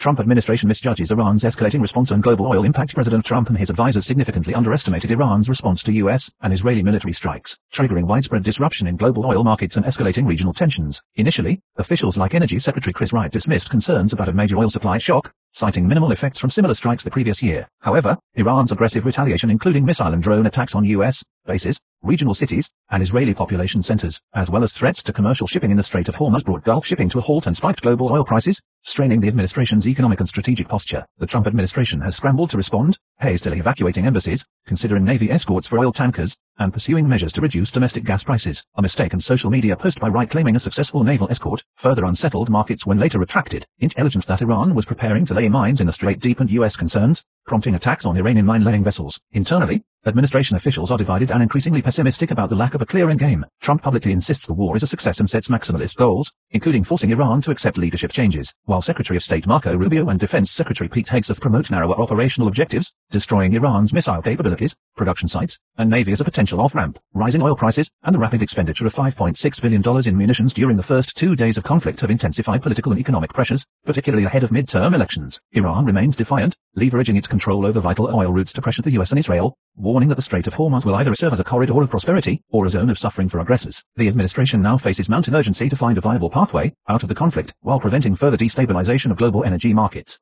Trump administration misjudges Iran's escalating response on global oil impact. President Trump and his advisors significantly underestimated Iran's response to U.S. and Israeli military strikes, triggering widespread disruption in global oil markets and escalating regional tensions. Initially, officials like Energy Secretary Chris Wright dismissed concerns about a major oil supply shock, citing minimal effects from similar strikes the previous year. However, Iran's aggressive retaliation, including missile and drone attacks on U.S. bases, regional cities, and Israeli population centers, as well as threats to commercial shipping in the Strait of Hormuz, brought Gulf shipping to a halt and spiked global oil prices, straining the administration's economic and strategic posture. The Trump administration has scrambled to respond, hastily evacuating embassies, considering Navy escorts for oil tankers, and pursuing measures to reduce domestic gas prices. A mistaken social media post by Wright claiming a successful naval escort further unsettled markets when later retracted. Intelligence that Iran was preparing to lay mines in the Strait deepened U.S. concerns, prompting attacks on Iranian mine-laying vessels. Internally, administration officials are divided and increasingly pessimistic about the lack of a clear endgame. Trump publicly insists the war is a success and sets maximalist goals, including forcing Iran to accept leadership changes, while Secretary of State Marco Rubio and Defense Secretary Pete Hegseth promote narrower operational objectives, destroying Iran's missile capabilities, production sites, and navy as a potential off-ramp. Rising oil prices and the rapid expenditure of $5.6 billion in munitions during the first 2 days of conflict have intensified political and economic pressures, particularly ahead of midterm elections. Iran remains defiant, leveraging its control over vital oil routes to pressure the U.S. and Israel, warning that the Strait of Hormuz will either serve as a corridor of prosperity or a zone of suffering for aggressors. The administration now faces mounting urgency to find a viable pathway out of the conflict while preventing further destabilization of global energy markets.